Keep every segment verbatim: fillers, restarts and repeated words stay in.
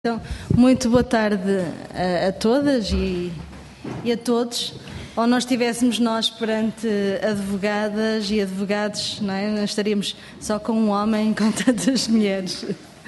Então, muito boa tarde a, a todas e, e a todos. Ou nós estivéssemos nós perante advogadas e advogados, não é? Nós estaríamos só com um homem, com tantas mulheres.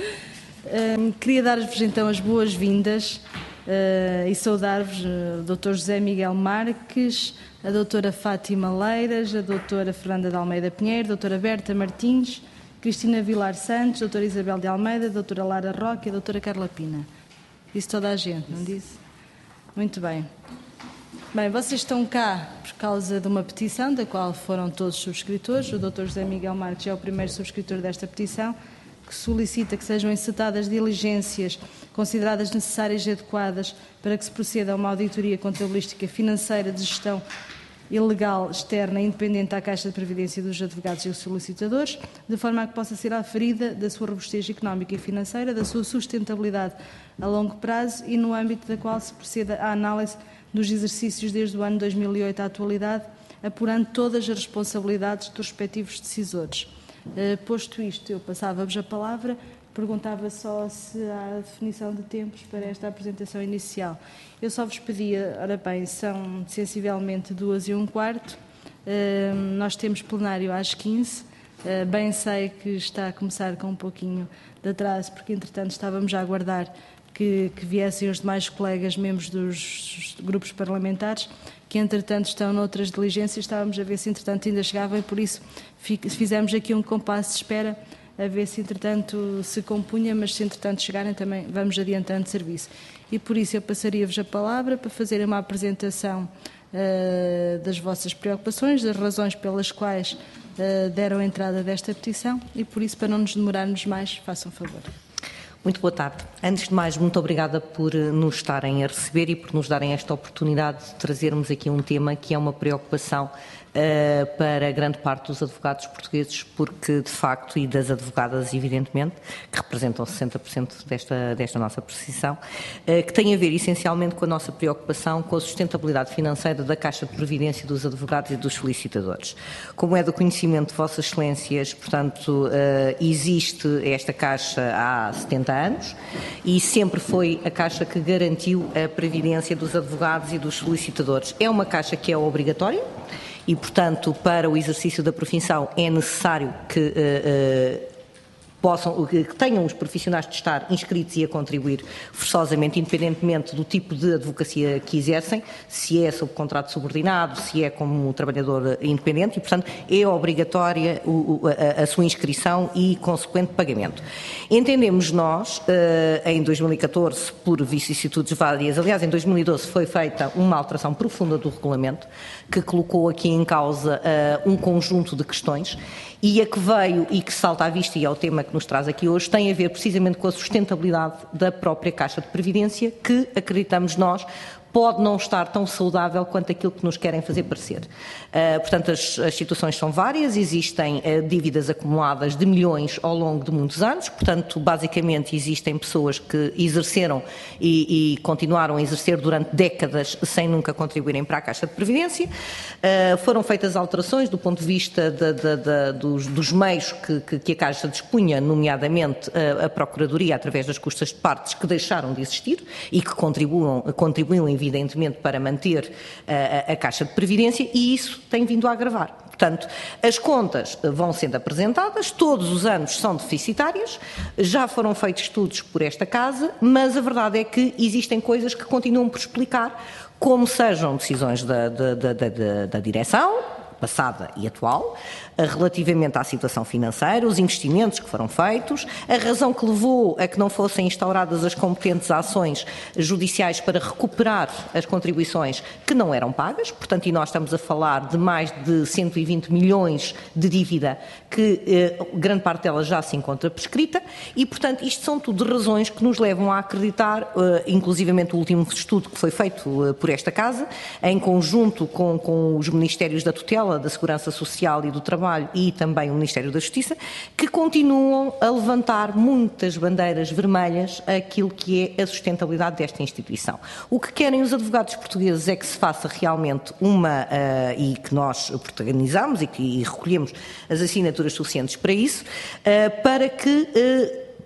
Um, queria dar-vos então as boas-vindas uh, e saudar-vos uh, o doutor José Miguel Marques, a doutora Fátima Leiras, a doutora Fernanda de Almeida Pinheiro, a doutora Berta Martins, Cristina Vilar Santos, doutora Isabel de Almeida, doutora Lara Roque e a doutora Carla Pina. Disse toda a gente, não disse? Muito bem. Bem, vocês estão cá por causa de uma petição da qual foram todos subscritores. O doutor José Miguel Marques é o primeiro subscritor desta petição, que solicita que sejam encetadas diligências consideradas necessárias e adequadas para que se proceda a uma auditoria contabilística financeira de gestão ilegal, externa e independente à Caixa de Previdência dos advogados e os solicitadores, de forma a que possa ser aferida da sua robustez económica e financeira, da sua sustentabilidade a longo prazo e no âmbito da qual se proceda à análise dos exercícios desde o ano dois mil e oito à atualidade, apurando todas as responsabilidades dos respectivos decisores. Uh, posto isto, eu passava-vos a palavra, perguntava só se há definição de tempos para esta apresentação inicial. Eu só vos pedia, ora bem, são sensivelmente duas e um quarto, uh, nós temos plenário às quinze, uh, bem sei que está a começar com um pouquinho de atraso, porque entretanto estávamos a aguardar que, que viessem os demais colegas, membros dos grupos parlamentares, que entretanto estão noutras diligências, estávamos a ver se entretanto ainda chegavam e por isso fizemos aqui um compasso de espera a ver se entretanto se compunha, mas se entretanto chegarem também vamos adiantando serviço. E por isso eu passaria-vos a palavra para fazerem uma apresentação uh, das vossas preocupações, das razões pelas quais uh, deram entrada desta petição e por isso, para não nos demorarmos mais, façam favor. Muito boa tarde. Antes de mais, muito obrigada por nos estarem a receber e por nos darem esta oportunidade de trazermos aqui um tema que é uma preocupação uh, para grande parte dos advogados portugueses, porque de facto, e das advogadas evidentemente, que representam sessenta por cento desta, desta nossa precisão, uh, que tem a ver essencialmente com a nossa preocupação com a sustentabilidade financeira da Caixa de Previdência dos advogados e dos solicitadores. Como é do conhecimento de Vossas Excelências, portanto, uh, existe esta Caixa há setenta anos e sempre foi a Caixa que garantiu a previdência dos advogados e dos solicitadores. É uma Caixa que é obrigatória e, portanto, para o exercício da profissão é necessário que uh, uh, possam, que tenham os profissionais de estar inscritos e a contribuir forçosamente, independentemente do tipo de advocacia que exercem, se é sob contrato subordinado, se é como trabalhador independente e, portanto, é obrigatória o, a, a sua inscrição e consequente pagamento. Entendemos nós, em dois mil e catorze, por vicissitudes várias, aliás, em dois mil e doze foi feita uma alteração profunda do regulamento que colocou aqui em causa uh, um conjunto de questões e a que veio e que salta à vista, e é o tema que nos traz aqui hoje, tem a ver precisamente com a sustentabilidade da própria Caixa de Previdência, que, acreditamos nós, pode não estar tão saudável quanto aquilo que nos querem fazer parecer. Uh, portanto, as, as situações são várias, existem uh, dívidas acumuladas de milhões ao longo de muitos anos, portanto, basicamente existem pessoas que exerceram e, e continuaram a exercer durante décadas sem nunca contribuírem para a Caixa de Previdência. Uh, foram feitas alterações do ponto de vista de, de, de, dos, dos meios que, que, que a Caixa dispunha, nomeadamente uh, a Procuradoria, através das custas de partes que deixaram de existir e que contribuam, contribuem evidentemente para manter uh, a Caixa de Previdência, e isso tem vindo a agravar. Portanto, as contas vão sendo apresentadas, todos os anos são deficitárias, já foram feitos estudos por esta Casa, mas a verdade é que existem coisas que continuam por explicar, como sejam decisões da, da, da, da, da direção, passada e atual, relativamente à situação financeira, os investimentos que foram feitos, a razão que levou a que não fossem instauradas as competentes ações judiciais para recuperar as contribuições que não eram pagas, portanto, e nós estamos a falar de mais de cento e vinte milhões de dívida, que eh, grande parte dela já se encontra prescrita, e, portanto, isto são tudo razões que nos levam a acreditar, eh, inclusivamente o último estudo que foi feito eh, por esta Casa, em conjunto com, com os Ministérios da Tutela, da Segurança Social e do Trabalho, e também o Ministério da Justiça, que continuam a levantar muitas bandeiras vermelhas àquilo que é a sustentabilidade desta instituição. O que querem os advogados portugueses é que se faça realmente uma, uh, e que nós protagonizamos e que e recolhemos as assinaturas suficientes para isso, uh, para que uh,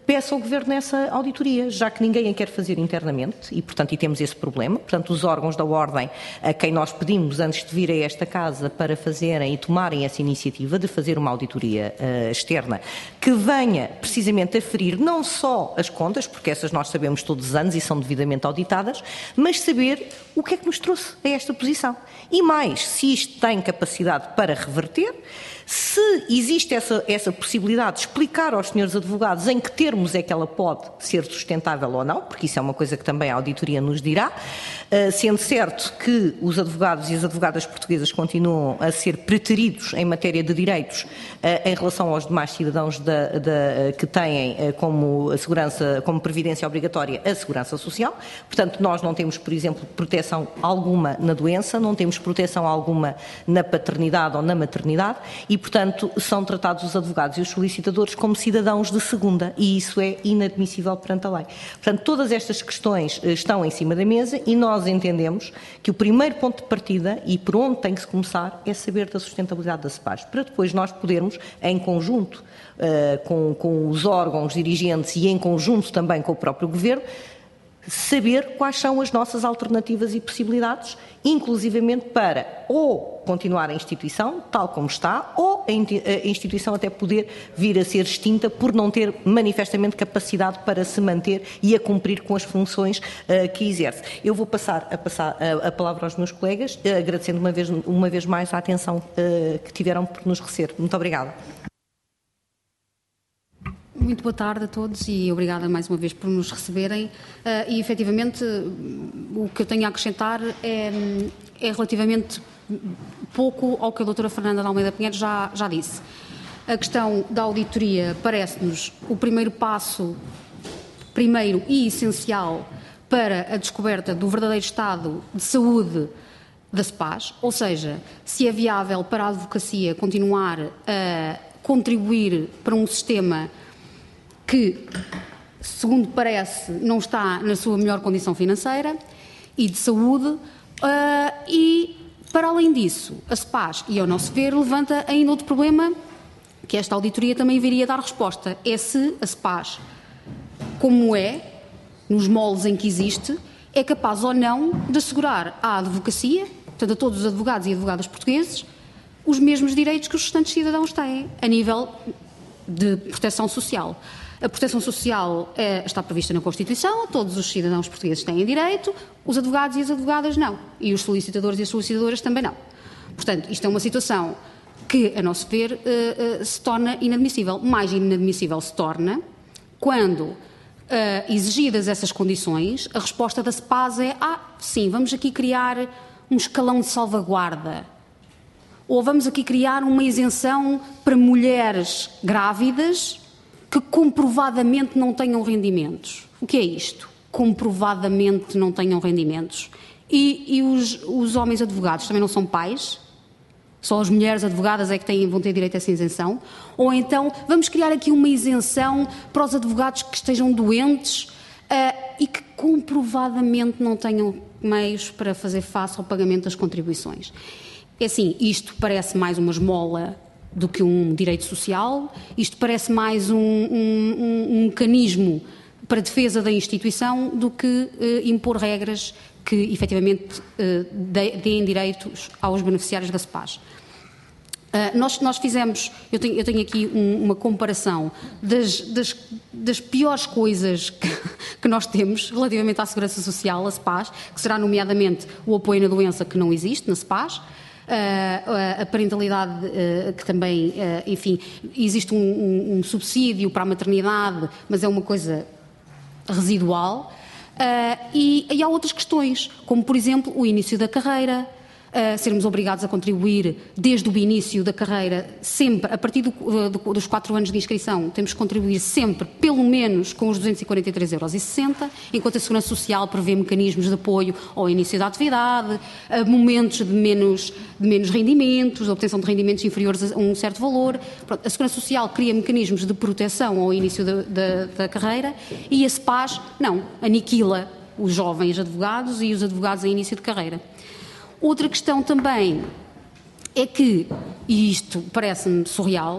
peça ao Governo essa auditoria, já que ninguém a quer fazer internamente e, portanto, e temos esse problema. Portanto, os órgãos da Ordem, a quem nós pedimos antes de vir a esta Casa para fazerem e tomarem essa iniciativa de fazer uma auditoria uh, externa, que venha precisamente a ferir não só as contas, porque essas nós sabemos todos os anos e são devidamente auditadas, mas saber o que é que nos trouxe a esta posição. E mais, se isto tem capacidade para reverter, se existe essa, essa possibilidade de explicar aos senhores advogados em que termos é que ela pode ser sustentável ou não, porque isso é uma coisa que também a auditoria nos dirá, uh, sendo certo que os advogados e as advogadas portuguesas continuam a ser preteridos em matéria de direitos uh, em relação aos demais cidadãos da, da, que têm uh, como, a segurança, como previdência obrigatória a segurança social. Portanto, nós não temos, por exemplo, proteção alguma na doença, não temos proteção alguma na paternidade ou na maternidade e, portanto, são tratados os advogados e os solicitadores como cidadãos de segunda e isso é inadmissível perante a lei. Portanto, todas estas questões estão em cima da mesa e nós entendemos que o primeiro ponto de partida e por onde tem que se começar é saber da sustentabilidade da SEPAS, para depois nós podermos, em conjunto uh, com, com os órgãos dirigentes e em conjunto também com o próprio Governo, saber quais são as nossas alternativas e possibilidades, inclusivamente para ou continuar a instituição tal como está, ou a instituição até poder vir a ser extinta por não ter manifestamente capacidade para se manter e a cumprir com as funções uh, que exerce. Eu vou passar a, passar a, a palavra aos meus colegas, uh, agradecendo uma vez, uma vez mais a atenção uh, que tiveram por nos receber. Muito obrigada. Muito boa tarde a todos e obrigada mais uma vez por nos receberem. Uh, e, efetivamente, o que eu tenho a acrescentar é, é relativamente pouco ao que a doutora Fernanda de Almeida Pinheiro já, já disse. A questão da auditoria parece-nos o primeiro passo, primeiro e essencial, para a descoberta do verdadeiro estado de saúde da SEPAS, ou seja, se é viável para a advocacia continuar a contribuir para um sistema que, segundo parece, não está na sua melhor condição financeira e de saúde, uh, e, para além disso, a SEPAS, e ao nosso ver, levanta ainda outro problema, que esta auditoria também viria dar resposta, é se a SEPAS, como é, nos moldes em que existe, é capaz ou não de assegurar à advocacia, portanto a todos os advogados e advogadas portugueses, os mesmos direitos que os restantes cidadãos têm, a nível de proteção social. A proteção social é, está prevista na Constituição, todos os cidadãos portugueses têm direito, os advogados e as advogadas não, e os solicitadores e as solicitadoras também não. Portanto, isto é uma situação que, a nosso ver, uh, uh, se torna inadmissível. Mais inadmissível se torna quando, uh, exigidas essas condições, a resposta da SEPAS é ah, sim, vamos aqui criar um escalão de salvaguarda, ou vamos aqui criar uma isenção para mulheres grávidas que comprovadamente não tenham rendimentos. O que é isto? Comprovadamente não tenham rendimentos. E, e os, os homens advogados também não são pais? Só as mulheres advogadas é que têm, vão ter direito a essa isenção? Ou então vamos criar aqui uma isenção para os advogados que estejam doentes uh, e que comprovadamente não tenham meios para fazer face ao pagamento das contribuições? É assim, isto parece mais uma esmola do que um direito social, isto parece mais um, um, um mecanismo para a defesa da instituição do que uh, impor regras que efetivamente uh, deem direitos aos beneficiários da SEPAS. Uh, nós, nós fizemos, eu tenho, eu tenho aqui um, uma comparação das, das, das piores coisas que, que nós temos relativamente à segurança social, a SEPAS, que será nomeadamente o apoio na doença que não existe na SEPAS, Uh, a parentalidade uh, que também, uh, enfim, existe um, um, um subsídio para a maternidade, mas é uma coisa residual, uh, e, e há outras questões, como por exemplo o início da carreira, uh, sermos obrigados a contribuir desde o início da carreira, sempre, a partir do, do, dos quatro anos de inscrição, temos que contribuir sempre, pelo menos, com os duzentos e quarenta e três euros e sessenta, enquanto a Segurança Social prevê mecanismos de apoio ao início da atividade, a momentos de menos, de menos rendimentos, a obtenção de rendimentos inferiores a um certo valor. Pronto, a Segurança Social cria mecanismos de proteção ao início da, da, da carreira e a SEPAS, não, aniquila os jovens advogados e os advogados em início de carreira. Outra questão também é que, e isto parece-me surreal,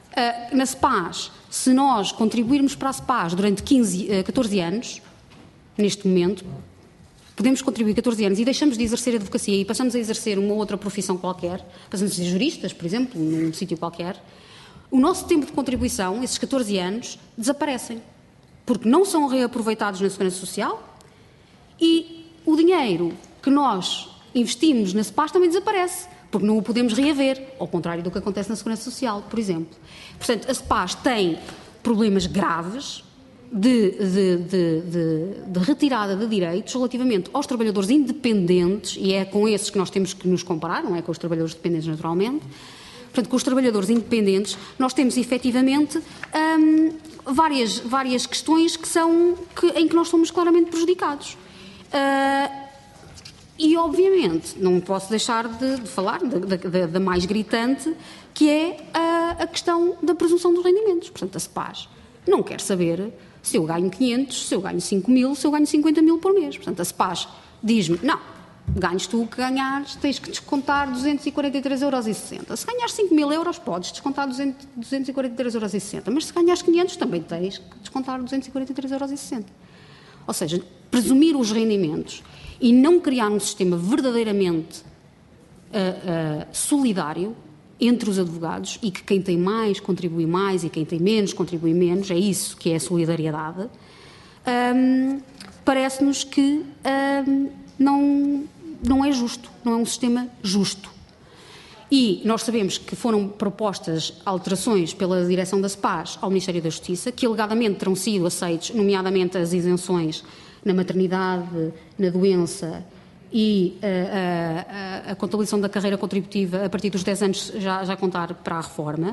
Uh, na SEPAS, se nós contribuirmos para a SEPAS durante quinze, uh, catorze anos, neste momento, podemos contribuir catorze anos e deixamos de exercer a advocacia e passamos a exercer uma outra profissão qualquer, passamos a ser juristas, por exemplo, num sítio qualquer, o nosso tempo de contribuição, esses catorze anos, desaparecem, porque não são reaproveitados na Segurança Social e o dinheiro que nós investimos na SEPAS também desaparece, porque não o podemos reaver, ao contrário do que acontece na Segurança Social, por exemplo. Portanto, a SEPAS tem problemas graves de, de, de, de, de retirada de direitos relativamente aos trabalhadores independentes, e é com esses que nós temos que nos comparar, não é com os trabalhadores dependentes naturalmente. Portanto, com os trabalhadores independentes, nós temos efetivamente hum, várias, várias questões que são, que, em que nós somos claramente prejudicados. Uh, E, obviamente, não posso deixar de, de falar da mais gritante, que é a, a questão da presunção dos rendimentos. Portanto, a SEPAS não quer saber se eu ganho quinhentos, se eu ganho cinco mil, se eu ganho cinquenta mil por mês. Portanto, a SEPAS diz-me, não, ganhas tu o que ganhares, tens que descontar duzentos e quarenta e três euros e sessenta. Se ganhares cinco mil euros, podes descontar duzentos e quarenta e três euros e sessenta. Mas se ganhares quinhentos, também tens que descontar duzentos e quarenta e três euros e sessenta. Ou seja, presumir os rendimentos e não criar um sistema verdadeiramente uh, uh, solidário entre os advogados e que quem tem mais contribui mais e quem tem menos contribui menos, é isso que é a solidariedade, um, parece-nos que um, não, não é justo, não é um sistema justo. E nós sabemos que foram propostas alterações pela direção da SEPAS ao Ministério da Justiça, que alegadamente terão sido aceitos, nomeadamente as isenções na maternidade, na doença e a, a, a contabilização da carreira contributiva a partir dos dez anos já, já contar para a reforma.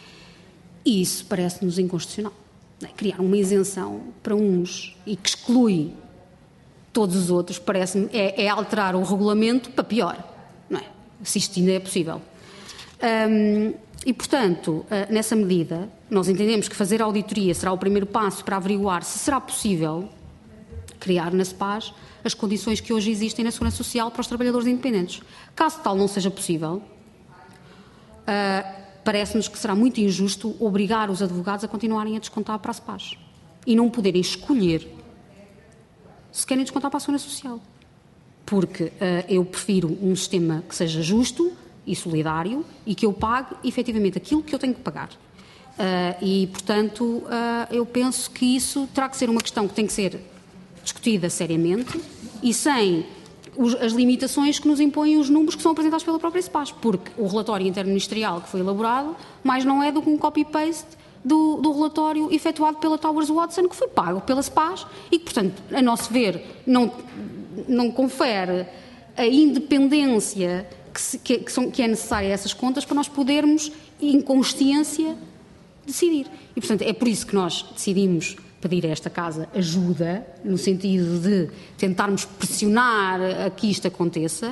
E isso parece-nos inconstitucional. Não é? Criar uma isenção para uns e que exclui todos os outros, parece-me, é, é alterar o regulamento para pior, não é? Se isto ainda é possível. Um, e, portanto, uh, nessa medida, nós entendemos que fazer a auditoria será o primeiro passo para averiguar se será possível criar na SEPAS as condições que hoje existem na Segurança Social para os trabalhadores independentes. Caso tal não seja possível, uh, parece-nos que será muito injusto obrigar os advogados a continuarem a descontar para a SEPAS e não poderem escolher se querem descontar para a Segurança Social. Porque uh, eu prefiro um sistema que seja justo e solidário e que eu pague efetivamente aquilo que eu tenho que pagar. Uh, e, portanto, uh, eu penso que isso terá que ser uma questão que tem que ser discutida seriamente e sem os, as limitações que nos impõem os números que são apresentados pela própria SEPAS, porque o relatório interministerial que foi elaborado mais não é do que um copy-paste do, do relatório efetuado pela Towers Watson, que foi pago pela SEPAS e que, portanto, a nosso ver, não, não confere a independência que, se, que, que, são, que é necessária a essas contas para nós podermos, em consciência, decidir. E, portanto, é por isso que nós decidimos pedir a esta Casa ajuda, no sentido de tentarmos pressionar a que isto aconteça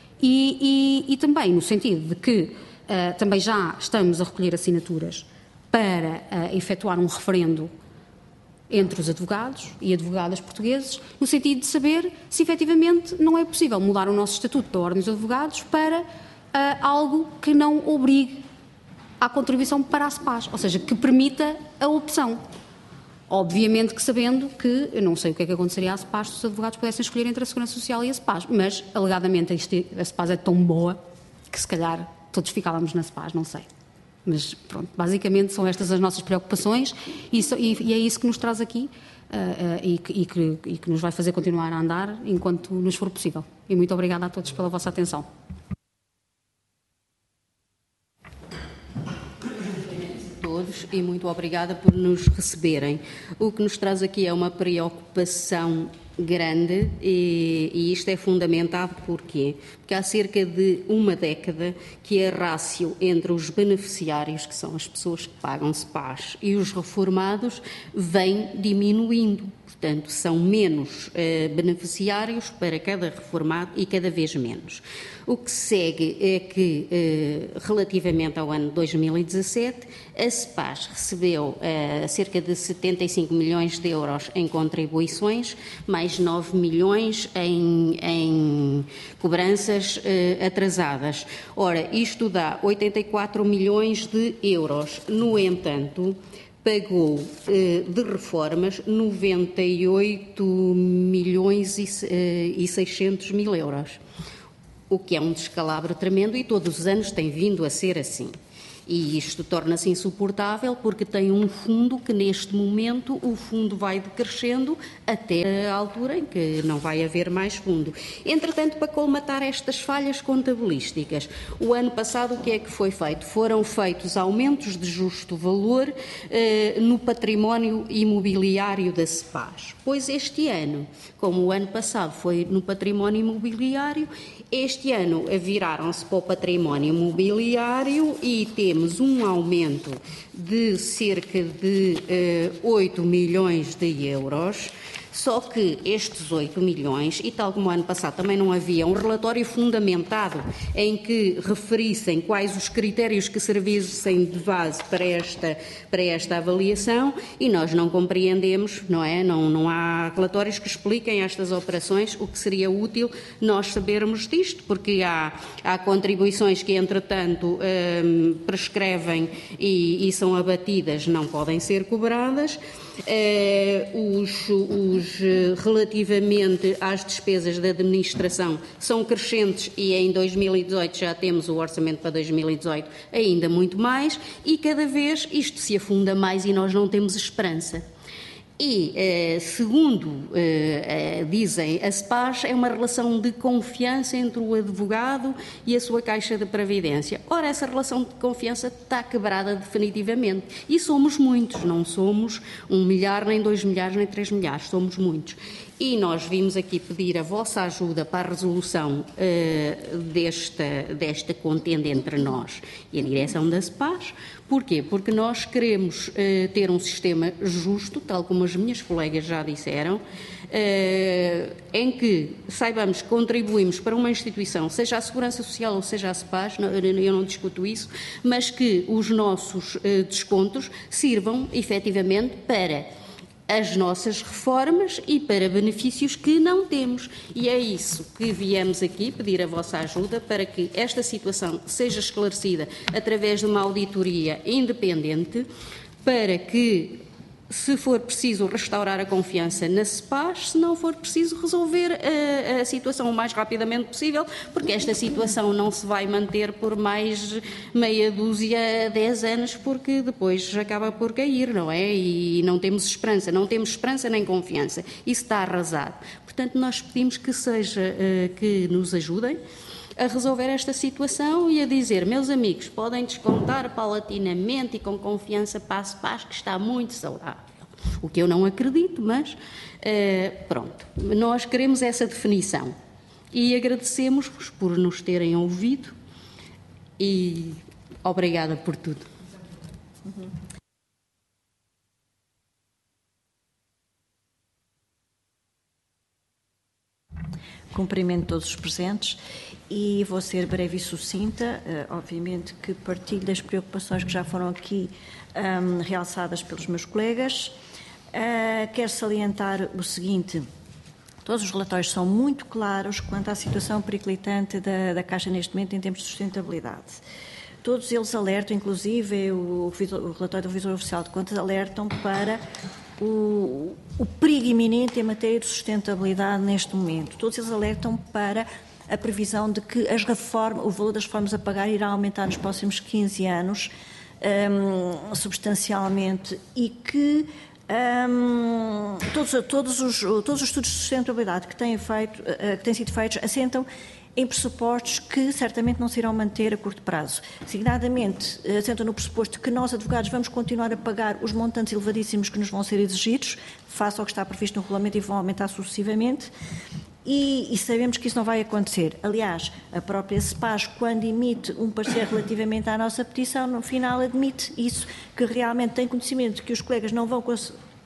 e, e, e também no sentido de que uh, também já estamos a recolher assinaturas para uh, efetuar um referendo entre os advogados e advogadas portugueses, no sentido de saber se efetivamente não é possível mudar o nosso estatuto da Ordem dos Advogados para uh, algo que não obrigue à contribuição para a SEPAS, ou seja, que permita a opção. Obviamente que sabendo que, eu não sei o que é que aconteceria à SEPAS se os advogados pudessem escolher entre a Segurança Social e a SEPAS, mas, alegadamente, a SEPAS é tão boa que, se calhar, todos ficávamos na SEPAS, não sei. Mas, pronto, basicamente são estas as nossas preocupações e, e, e é isso que nos traz aqui uh, uh, e, que, e, que, e que nos vai fazer continuar a andar enquanto nos for possível. E muito obrigada a todos pela vossa atenção. E muito obrigada por nos receberem. O que nos traz aqui é uma preocupação grande e, e isto é fundamentado porquê? Porque há cerca de uma década que a rácio entre os beneficiários, que são as pessoas que pagam SEPAS, e os reformados vem diminuindo. Portanto, são menos eh, beneficiários para cada reformado e cada vez menos. O que segue é que, eh, relativamente ao ano dois mil e dezassete, a SEPAS recebeu eh, cerca de setenta e cinco milhões de euros em contribuições, mais nove milhões em, em cobranças eh, atrasadas. Ora, isto dá oitenta e quatro milhões de euros. No entanto, pagou eh, de reformas noventa e oito milhões e seiscentos mil euros, o que é um descalabro tremendo e todos os anos tem vindo a ser assim. E isto torna-se insuportável porque tem um fundo que, neste momento, o fundo vai decrescendo até a altura em que não vai haver mais fundo. Entretanto, para colmatar estas falhas contabilísticas, o ano passado o que é que foi feito? Foram feitos aumentos de justo valor eh, no património imobiliário da SEPAS. Pois este ano, como o ano passado foi no património imobiliário, este ano viraram-se para o património imobiliário e temos um aumento de cerca de eh, oito milhões de euros, só que estes oito milhões, e tal como o ano passado também não havia um relatório fundamentado em que referissem quais os critérios que servissem de base para esta, para esta avaliação, e nós não compreendemos, não é? Não, não há relatórios que expliquem estas operações, o que seria útil nós sabermos disto, porque há, há contribuições que, entretanto, hum, prescrevem e, e são abatidas, não podem ser cobradas. Uh, os, os, relativamente às despesas da administração são crescentes e em dois mil e dezoito já temos o orçamento para dois mil e dezoito ainda muito mais e cada vez isto se afunda mais e nós não temos esperança. E, eh, segundo eh, eh, dizem a SEPAS, é uma relação de confiança entre o advogado e a sua caixa de previdência. Ora, essa relação de confiança está quebrada definitivamente. E somos muitos, não somos um milhar, nem dois milhares, nem três milhares, somos muitos. E nós vimos aqui pedir a vossa ajuda para a resolução uh, desta, desta contenda entre nós e a direção da SEPAS. Porquê? Porque nós queremos uh, ter um sistema justo, tal como as minhas colegas já disseram, uh, em que saibamos que contribuímos para uma instituição, seja a Segurança Social ou seja a SEPAS, não, eu não discuto isso, mas que os nossos uh, descontos sirvam efetivamente para as nossas reformas e para benefícios que não temos. E é isso que viemos aqui pedir a vossa ajuda para que esta situação seja esclarecida através de uma auditoria independente, para que, se for preciso restaurar a confiança na SEPAS, se não for preciso resolver a, a situação o mais rapidamente possível, porque esta situação não se vai manter por mais meia dúzia, dez anos, porque depois acaba por cair, não é? E não temos esperança, não temos esperança nem confiança. Isso está arrasado. Portanto, nós pedimos que seja, que nos ajudem a resolver esta situação e a dizer, meus amigos, podem descontar paulatinamente e com confiança passo a passo, que está muito saudável. O que eu não acredito, mas uh, pronto. Nós queremos essa definição e agradecemos-vos por nos terem ouvido e obrigada por tudo. Uhum. Cumprimento todos os presentes e vou ser breve e sucinta. Uh, obviamente que partilho das preocupações que já foram aqui um, realçadas pelos meus colegas. Uh, quero salientar o seguinte: todos os relatórios são muito claros quanto à situação periclitante da, da Caixa neste momento em termos de sustentabilidade. Todos eles alertam, inclusive o, o relatório do Revisor Oficial de Contas alertam para o, o perigo iminente em matéria de sustentabilidade neste momento. Todos eles alertam para a previsão de que as reformas, o valor das reformas a pagar irá aumentar nos próximos quinze anos um, substancialmente e que um, todos, todos, os, todos os estudos de sustentabilidade que têm, feito, uh, que têm sido feitos assentam em pressupostos que certamente não se irão manter a curto prazo. Signadamente, assentam no pressuposto que nós, advogados, vamos continuar a pagar os montantes elevadíssimos que nos vão ser exigidos, face ao que está previsto no regulamento, e vão aumentar sucessivamente. E, e sabemos que isso não vai acontecer. Aliás, a própria SEPAS, quando emite um parecer relativamente à nossa petição, no final admite isso, que realmente tem conhecimento de que os colegas não vão conseguir.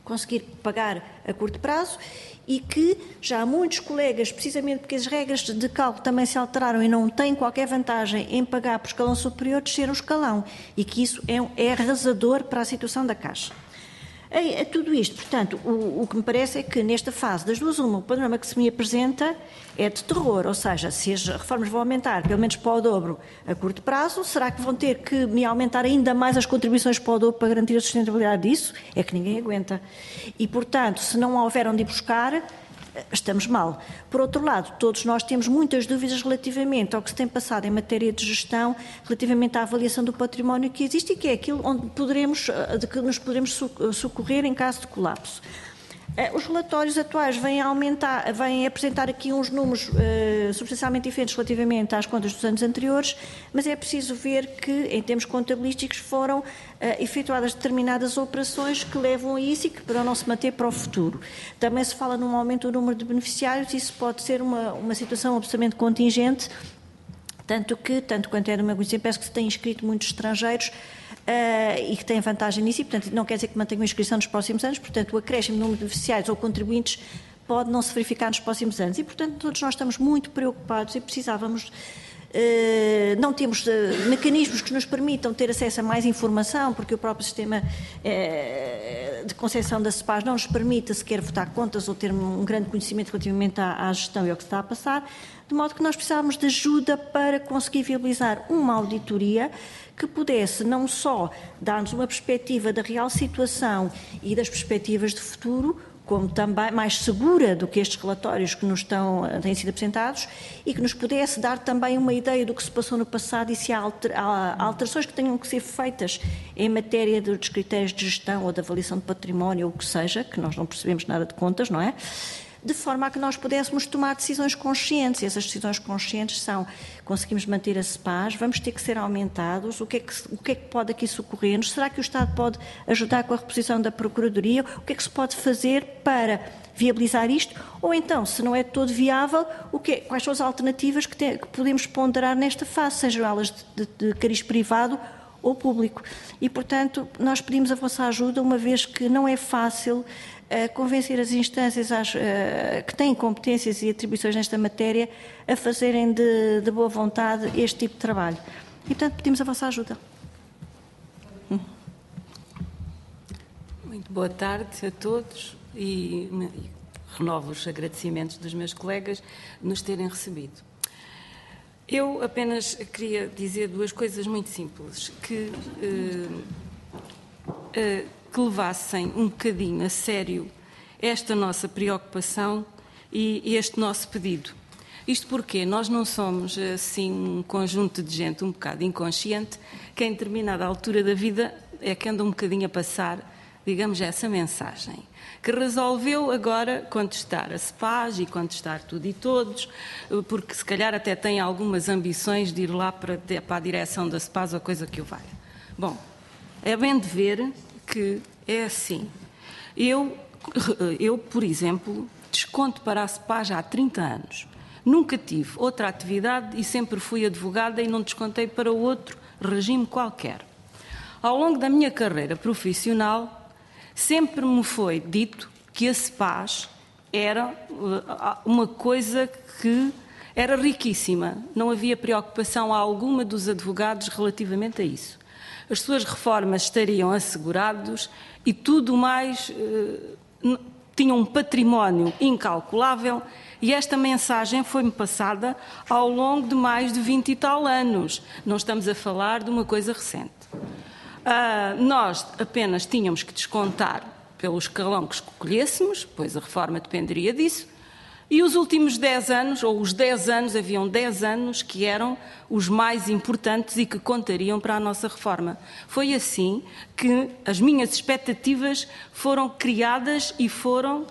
conseguir pagar a curto prazo e que já há muitos colegas, precisamente porque as regras de cálculo também se alteraram e não têm qualquer vantagem em pagar por escalão superior, descer o escalão, e que isso é, é arrasador para a situação da Caixa. É, é tudo isto, portanto, o, o que me parece é que nesta fase das duas uma, o panorama que se me apresenta é de terror, ou seja, se as reformas vão aumentar pelo menos para o dobro a curto prazo, será que vão ter que me aumentar ainda mais as contribuições para o dobro para garantir a sustentabilidade disso? É que ninguém aguenta. E, portanto, se não houver onde ir buscar, estamos mal. Por outro lado, todos nós temos muitas dúvidas relativamente ao que se tem passado em matéria de gestão, relativamente à avaliação do património que existe e que é aquilo onde poderemos, de que nos poderemos socorrer em caso de colapso. Os relatórios atuais vêm, aumentar, vêm apresentar aqui uns números uh, substancialmente diferentes relativamente às contas dos anos anteriores, mas é preciso ver que, em termos contabilísticos, foram uh, efetuadas determinadas operações que levam a isso e que poderão não se manter para o futuro. Também se fala num aumento do número de beneficiários, isso pode ser uma, uma situação absolutamente contingente, tanto que, tanto quanto é do meu conhecimento, penso que se têm inscrito muitos estrangeiros Uh, e que têm vantagem nisso e, portanto, não quer dizer que mantenham a inscrição nos próximos anos, portanto, o acréscimo do número de beneficiários ou contribuintes pode não se verificar nos próximos anos e, portanto, todos nós estamos muito preocupados e precisávamos, uh, não temos uh, mecanismos que nos permitam ter acesso a mais informação, porque o próprio sistema uh, de concessão da SEPAS não nos permite sequer votar contas ou ter um grande conhecimento relativamente à, à gestão e ao que se está a passar, de modo que nós precisávamos de ajuda para conseguir viabilizar uma auditoria que pudesse não só dar-nos uma perspectiva da real situação e das perspectivas de futuro, como também mais segura do que estes relatórios que nos estão, têm sido apresentados, e que nos pudesse dar também uma ideia do que se passou no passado e se há, alter, há alterações que tenham que ser feitas em matéria dos critérios de gestão ou de avaliação de património ou o que seja, que nós não percebemos nada de contas, não é? De forma a que nós pudéssemos tomar decisões conscientes. E essas decisões conscientes são: conseguimos manter a SEPAS, vamos ter que ser aumentados, o que é que, o que, é que pode aqui socorrer-nos? Será que o Estado pode ajudar com a reposição da Procuradoria? O que é que se pode fazer para viabilizar isto? Ou então, se não é todo viável, o que é, quais são as alternativas que, te, que podemos ponderar nesta fase, sejam elas de, de, de cariz privado ou público? E, portanto, nós pedimos a vossa ajuda, uma vez que não é fácil a convencer as instâncias às, uh, que têm competências e atribuições nesta matéria a fazerem de, de boa vontade este tipo de trabalho. E, portanto, pedimos a vossa ajuda. Hum. Muito boa tarde a todos e, e renovo os agradecimentos dos meus colegas de nos terem recebido. Eu apenas queria dizer duas coisas muito simples, que... Uh, uh, que levassem um bocadinho a sério esta nossa preocupação e este nosso pedido. Isto porque nós não somos, assim, um conjunto de gente um bocado inconsciente que, em determinada altura da vida, é que anda um bocadinho a passar, digamos, essa mensagem, que resolveu agora contestar a SEPAS e contestar tudo e todos, porque se calhar até tem algumas ambições de ir lá para, para a direção da SEPAS ou coisa que o valha. Bom, é bem de ver que é assim. Eu, eu, por exemplo, desconto para a SEPAS há trinta anos. Nunca tive outra atividade e sempre fui advogada e não descontei para outro regime qualquer. Ao longo da minha carreira profissional, sempre me foi dito que a SEPAS era uma coisa que era riquíssima. Não havia preocupação alguma dos advogados relativamente a isso. As suas reformas estariam assegurados e tudo mais, eh, tinham um património incalculável, e esta mensagem foi-me passada ao longo de mais de vinte e tal anos. Não estamos a falar de uma coisa recente. Ah, nós apenas tínhamos que descontar pelo escalão que escolhêssemos, pois a reforma dependeria disso, e os últimos dez anos, ou os dez anos, haviam dez anos que eram os mais importantes e que contariam para a nossa reforma. Foi assim que as minhas expectativas foram criadas e foram, uh,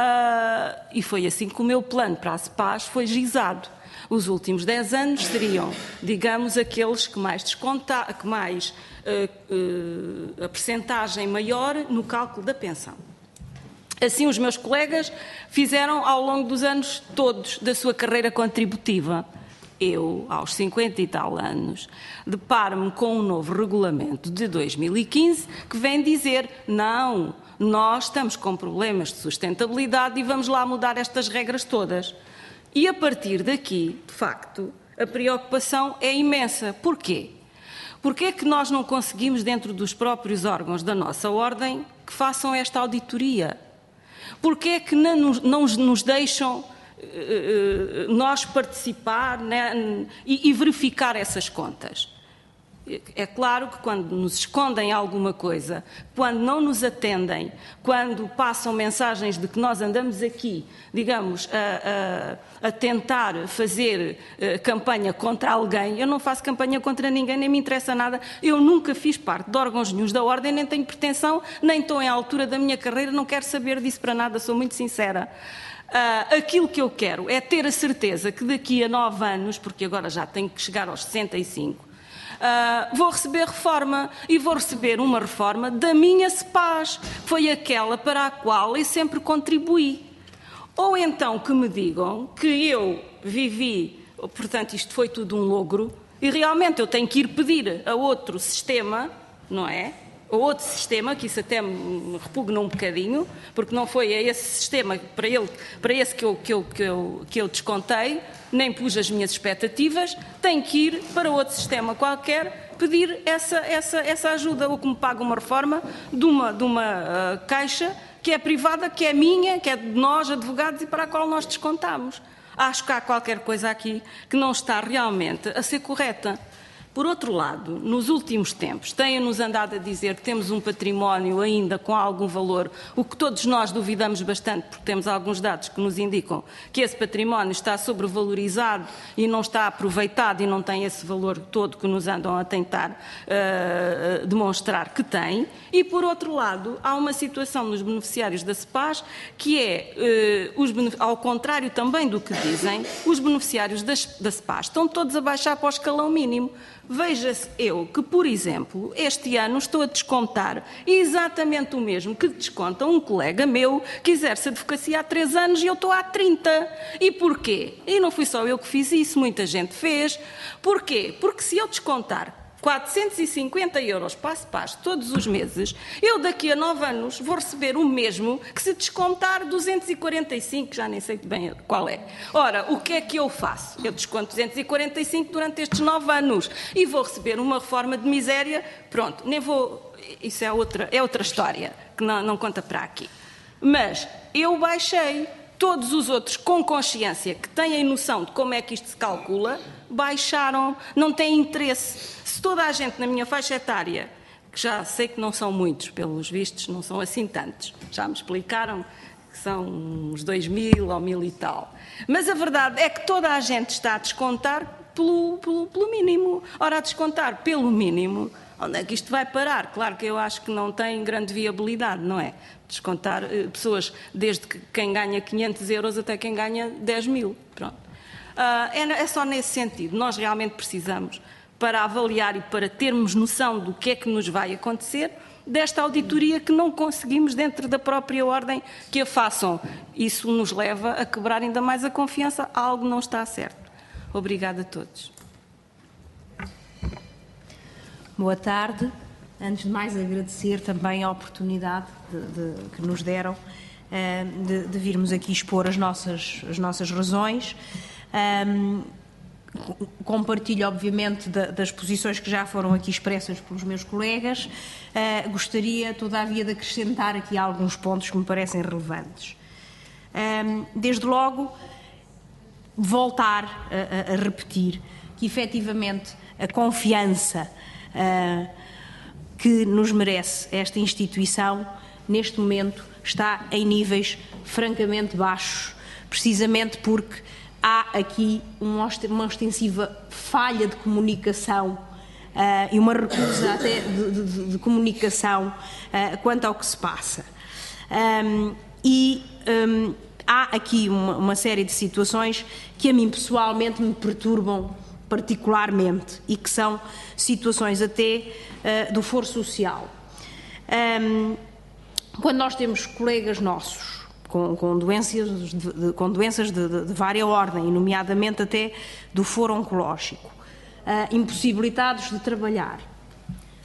e foi assim que o meu plano para a SEPAS foi gizado. Os últimos dez anos seriam, digamos, aqueles que mais descontar, que mais uh, uh, a percentagem maior no cálculo da pensão. Assim, os meus colegas fizeram ao longo dos anos todos da sua carreira contributiva. Eu, aos cinquenta e tal anos, deparo-me com um novo regulamento de dois mil e quinze que vem dizer: não, nós estamos com problemas de sustentabilidade e vamos lá mudar estas regras todas. E a partir daqui, de facto, a preocupação é imensa. Porquê? Porque é que nós não conseguimos, dentro dos próprios órgãos da nossa ordem, que façam esta auditoria? Porque é que não nos, não nos deixam uh, uh, nós participar, né, e, e verificar essas contas? É claro que quando nos escondem alguma coisa, quando não nos atendem, quando passam mensagens de que nós andamos aqui, digamos, a, a, a tentar fazer uh, campanha contra alguém, eu não faço campanha contra ninguém, nem me interessa nada, eu nunca fiz parte de órgãos nenhuns da ordem, nem tenho pretensão, nem estou em altura da minha carreira, não quero saber disso para nada, sou muito sincera. Uh, aquilo que eu quero é ter a certeza que daqui a nove anos, porque agora já tenho que chegar aos sessenta e cinco, Uh, vou receber reforma e vou receber uma reforma da minha SEPAS, foi aquela para a qual eu sempre contribuí. Ou então que me digam que eu vivi, portanto isto foi tudo um logro, e realmente eu tenho que ir pedir a outro sistema, não é? A outro sistema, que isso até me repugna um bocadinho, porque não foi a esse sistema, para, ele, para esse que eu, que, eu, que, eu, que eu descontei, nem pus as minhas expectativas, tenho que ir para outro sistema qualquer pedir essa, essa, essa ajuda, ou que me pague uma reforma de uma, de uma uh, caixa que é privada, que é minha, que é de nós, advogados, e para a qual nós descontamos. Acho que há qualquer coisa aqui que não está realmente a ser correta. Por outro lado, nos últimos tempos, têm-nos andado a dizer que temos um património ainda com algum valor, o que todos nós duvidamos bastante, porque temos alguns dados que nos indicam que esse património está sobrevalorizado e não está aproveitado e não tem esse valor todo que nos andam a tentar uh, demonstrar que tem. E, por outro lado, há uma situação nos beneficiários da SEPAS que é, uh, os, ao contrário também do que dizem, os beneficiários das, da SEPAS estão todos a baixar para o escalão mínimo. Veja-se eu que, por exemplo, este ano estou a descontar exatamente o mesmo que desconta um colega meu que exerce advocacia há três anos e eu estou há trinta. E porquê? E não fui só eu que fiz isso, muita gente fez. Porquê? Porque se eu descontar quatrocentos e cinquenta euros para a SEPAS todos os meses, eu daqui a nove anos vou receber o mesmo que se descontar duzentos e quarenta e cinco, já nem sei bem qual é. Ora, o que é que eu faço? Eu desconto duzentos e quarenta e cinco durante estes nove anos e vou receber uma reforma de miséria, pronto, nem vou... Isso é outra, é outra história, que não, não conta para aqui. Mas eu baixei. Todos os outros, com consciência, que têm noção de como é que isto se calcula, baixaram, não têm interesse. Se toda a gente na minha faixa etária, que já sei que não são muitos, pelos vistos, não são assim tantos, já me explicaram que são uns dois mil ou mil e tal. Mas a verdade é que toda a gente está a descontar pelo, pelo, pelo mínimo. Ora, a descontar pelo mínimo, onde é que isto vai parar? Claro que eu acho que não tem grande viabilidade, não é? Descontar eh, pessoas, desde que quem ganha quinhentos euros até quem ganha dez mil. Pronto. Uh, é, é só nesse sentido. Nós realmente precisamos, para avaliar e para termos noção do que é que nos vai acontecer, desta auditoria que não conseguimos dentro da própria ordem que a façam. Isso nos leva a quebrar ainda mais a confiança. Algo não está certo. Obrigada a todos. Boa tarde. Antes de mais, agradecer também a oportunidade de, de, que nos deram uh, de, de virmos aqui expor as nossas, as nossas razões. Um, compartilho, obviamente, da, das posições que já foram aqui expressas pelos meus colegas. Uh, gostaria, todavia, de acrescentar aqui alguns pontos que me parecem relevantes. Um, desde logo, voltar a, a repetir que, efetivamente, a confiança uh, que nos merece esta instituição, neste momento, está em níveis francamente baixos, precisamente porque há aqui uma ostensiva falha de comunicação uh, e uma recusa até de, de, de comunicação uh, quanto ao que se passa. Um, e um, há aqui uma, uma série de situações que a mim pessoalmente me perturbam particularmente e que são situações até uh, do foro social. Um, quando nós temos colegas nossos com, com doenças, de, de, com doenças de, de, de vária ordem, nomeadamente até do foro oncológico, uh, impossibilitados de trabalhar,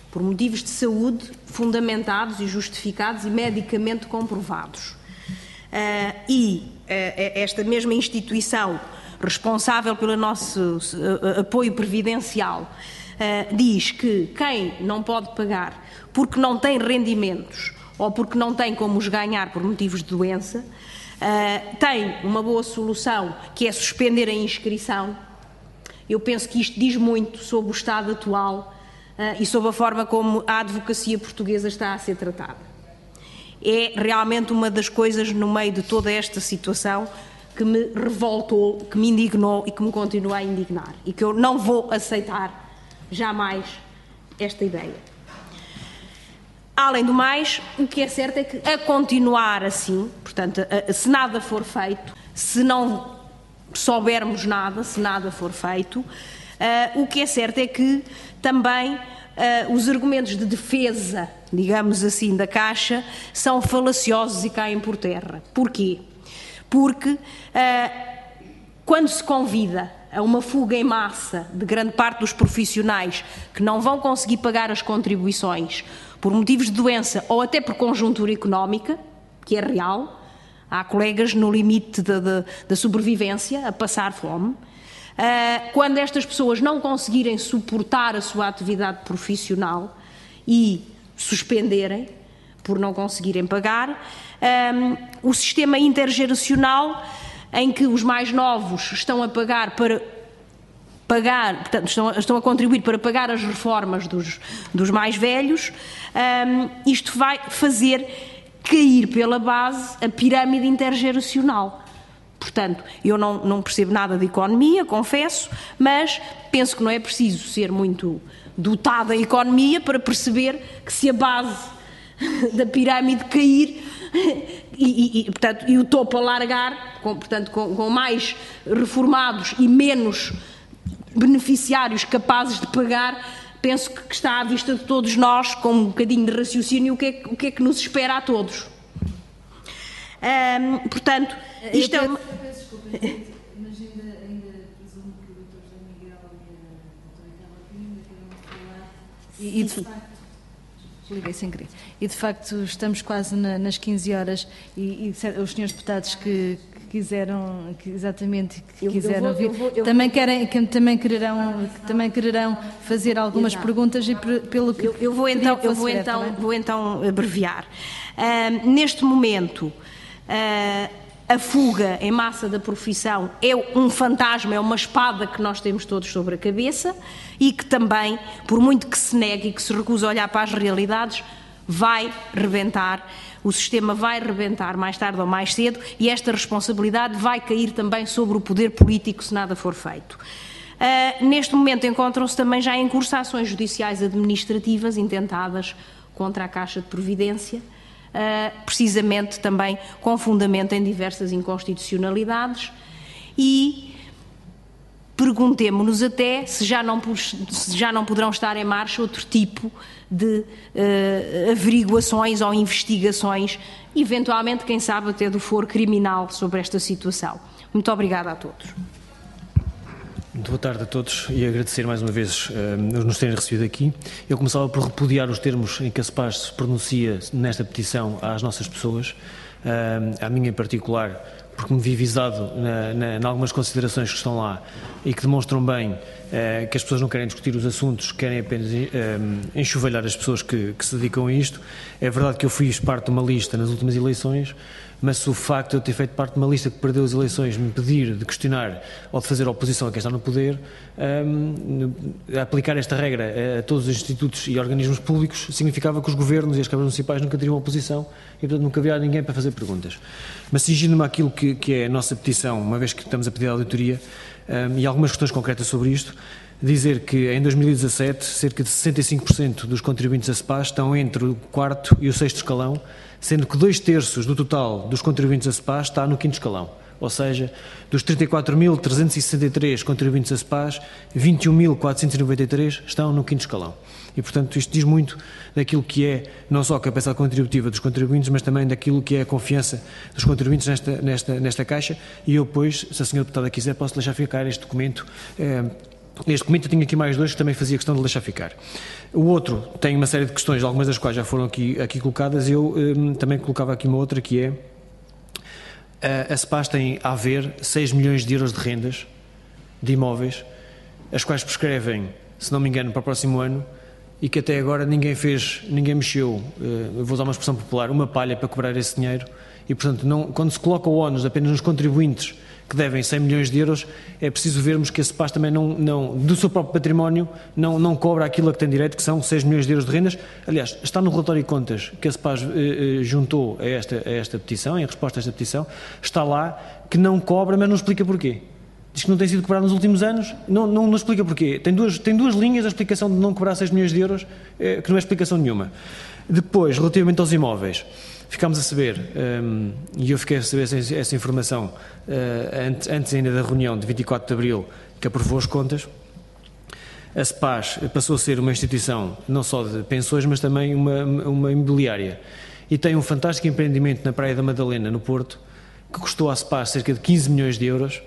por motivos de saúde fundamentados e justificados e medicamente comprovados. Uh, e uh, esta mesma instituição responsável pelo nosso uh, apoio previdencial uh, diz que quem não pode pagar porque não tem rendimentos ou porque não tem como os ganhar por motivos de doença, uh, tem uma boa solução, que é suspender a inscrição. Eu penso que isto diz muito sobre o estado atual uh, e sobre a forma como a advocacia portuguesa está a ser tratada. É realmente uma das coisas no meio de toda esta situação que me revoltou, que me indignou e que me continua a indignar, e que eu não vou aceitar jamais esta ideia. Além do mais, o que é certo é que a continuar assim, portanto, a, a, se nada for feito, se não soubermos nada, se nada for feito, uh, o que é certo é que também uh, os argumentos de defesa, digamos assim, da Caixa, são falaciosos e caem por terra. Porquê? Porque uh, quando se convida a uma fuga em massa de grande parte dos profissionais que não vão conseguir pagar as contribuições por motivos de doença ou até por conjuntura económica, que é real, há colegas no limite da, da, da sobrevivência a passar fome, uh, quando estas pessoas não conseguirem suportar a sua atividade profissional e suspenderem por não conseguirem pagar, um, o sistema intergeracional em que os mais novos estão a pagar para pagar, portanto, estão, estão a contribuir para pagar as reformas dos, dos mais velhos, um, isto vai fazer cair pela base a pirâmide intergeracional. Portanto, eu não, não percebo nada de economia, confesso, mas penso que não é preciso ser muito dotada em economia para perceber que se a base da pirâmide cair e, e, portanto, e o topo alargar, com, portanto, com, com mais reformados e menos beneficiários capazes de pagar, penso que está à vista de todos nós, com um bocadinho de raciocínio, o que é, o que, é que nos espera a todos. Hum, portanto, isto é uma... Peço desculpa, mas ainda, ainda presumo que o doutor José Miguel e a doutora Carla Pinho ainda queiram falar. E, e de facto, liguei sem querer. E de facto estamos quase na, nas quinze horas e, e os senhores deputados que, que quiseram, que exatamente que eu, quiseram eu vou, eu vou, vir, eu também querem, que também quererão, que também quererão fazer algumas Exato. perguntas e pelo que eu, eu vou então, eu vou breve, então, tá vou então abreviar. Uh, neste momento, uh, a fuga em massa da profissão é um fantasma, é uma espada que nós temos todos sobre a cabeça e que também, por muito que se negue e que se recuse a olhar para as realidades, vai rebentar, o sistema vai rebentar mais tarde ou mais cedo e esta responsabilidade vai cair também sobre o poder político se nada for feito. Uh, neste momento encontram-se também já em curso ações judiciais administrativas intentadas contra a Caixa de Previdência, uh, precisamente também com fundamento em diversas inconstitucionalidades e perguntemo-nos até se já, não, se já não poderão estar em marcha outro tipo de uh, averiguações ou investigações, eventualmente, quem sabe, até do foro criminal sobre esta situação. Muito obrigada a todos. Muito boa tarde a todos e agradecer mais uma vez uh, nos terem recebido aqui. Eu começava por repudiar os termos em que a CEPAS se pronuncia nesta petição às nossas pessoas, uh, à minha em particular, porque me vi visado na, na, em algumas considerações que estão lá e que demonstram bem eh, que as pessoas não querem discutir os assuntos, querem apenas eh, enxovalhar as pessoas que, que se dedicam a isto. É verdade que eu fiz parte de uma lista nas últimas eleições, mas se o facto de eu ter feito parte de uma lista que perdeu as eleições me impedir de questionar ou de fazer oposição a quem está no poder, eh, aplicar esta regra a todos os institutos e organismos públicos significava que os governos e as câmaras municipais nunca teriam oposição e, portanto, nunca havia ninguém para fazer perguntas. Mas cingindo-me àquilo que, que é a nossa petição, uma vez que estamos a pedir a auditoria, um, e algumas questões concretas sobre isto, dizer que em dois mil e dezassete cerca de sessenta e cinco por cento dos contribuintes da CEPAS estão entre o quarto e o sexto escalão, sendo que dois terços do total dos contribuintes da CEPAS está no quinto escalão. Ou seja, dos trinta e quatro mil trezentos e sessenta e três contribuintes da CEPAS, vinte e um mil quatrocentos e noventa e três estão no quinto escalão. E, portanto, isto diz muito daquilo que é não só a capacidade contributiva dos contribuintes, mas também daquilo que é a confiança dos contribuintes nesta, nesta, nesta Caixa. E eu, depois, se a senhora deputada quiser, posso deixar ficar este documento eh, Este comité tinha aqui mais dois que também fazia questão de deixar ficar. O outro tem uma série de questões, algumas das quais já foram aqui, aqui colocadas. Eu um, também colocava aqui uma outra, que é a, a SEPAS tem a haver seis milhões de euros de rendas de imóveis, as quais prescrevem, se não me engano, para o próximo ano, e que até agora ninguém fez, ninguém mexeu, uh, vou usar uma expressão popular, uma palha para cobrar esse dinheiro. E, portanto, não, quando se coloca o ónus apenas nos contribuintes que devem cem milhões de euros, é preciso vermos que a SEPAS também, não, não, do seu próprio património, não, não cobra aquilo a que tem direito, que são seis milhões de euros de rendas. Aliás, está no relatório de contas que a SEPAS eh, juntou a esta, a esta petição, em resposta a esta petição, está lá que não cobra, mas não explica porquê. Diz que não tem sido cobrado nos últimos anos, não, não, não explica porquê. Tem duas, tem duas linhas a explicação de não cobrar seis milhões de euros, eh, que não é explicação nenhuma. Depois, relativamente aos imóveis, ficámos a saber, um, e eu fiquei a saber essa, essa informação uh, antes, antes ainda da reunião de vinte e quatro de abril, que aprovou as contas. A SEPAS passou a ser uma instituição não só de pensões, mas também uma, uma imobiliária. E tem um fantástico empreendimento na Praia da Madalena, no Porto, que custou à SEPAS cerca de quinze milhões de euros.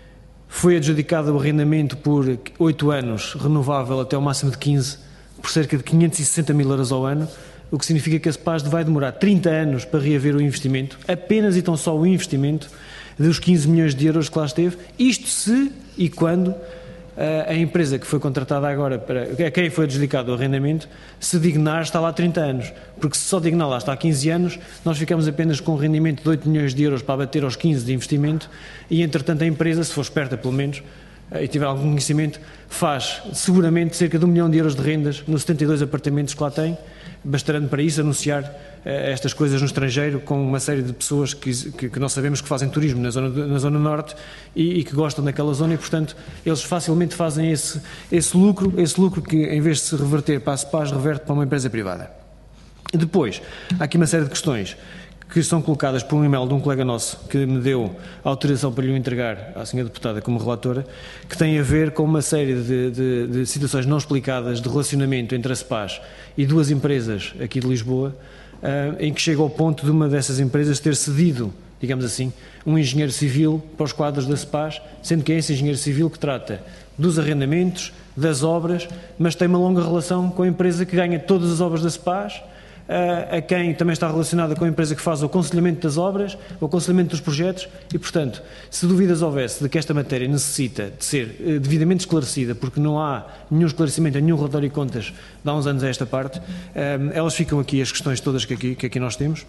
Foi adjudicado o arrendamento por oito anos, renovável até ao máximo de quinze, por cerca de quinhentos e sessenta mil euros ao ano, o que significa que a SEPAS vai demorar trinta anos para reaver o investimento, apenas e tão só o investimento dos quinze milhões de euros que lá esteve, isto se e quando a empresa que foi contratada agora, para, a quem foi adjudicado o arrendamento, se dignar está lá há trinta anos, porque se só dignar lá está há quinze anos, nós ficamos apenas com um rendimento de oito milhões de euros para bater aos quinze de investimento e, entretanto, a empresa, se for esperta pelo menos, e tiver algum conhecimento, faz seguramente cerca de um milhão de euros de rendas nos setenta e dois apartamentos que lá tem, bastarando para isso anunciar uh, estas coisas no estrangeiro com uma série de pessoas que, que, que nós sabemos que fazem turismo na zona, na zona norte e, e que gostam daquela zona e, portanto, eles facilmente fazem esse, esse lucro, esse lucro que, em vez de se reverter para a SEPAS, reverte para uma empresa privada. Depois, há aqui uma série de questões que são colocadas por um e-mail de um colega nosso que me deu a autorização para lhe entregar à senhora deputada como relatora, que tem a ver com uma série de, de, de situações não explicadas de relacionamento entre a SEPAS e duas empresas aqui de Lisboa, uh, em que chega ao ponto de uma dessas empresas ter cedido, digamos assim, um engenheiro civil para os quadros da SEPAS, sendo que é esse engenheiro civil que trata dos arrendamentos, das obras, mas tem uma longa relação com a empresa que ganha todas as obras da SEPAS, a quem também está relacionada com a empresa que faz o aconselhamento das obras, o aconselhamento dos projetos e, portanto, se dúvidas houvesse de que esta matéria necessita de ser devidamente esclarecida, porque não há nenhum esclarecimento, nenhum relatório de contas de há uns anos a esta parte, elas ficam aqui as questões todas que aqui, que aqui nós temos.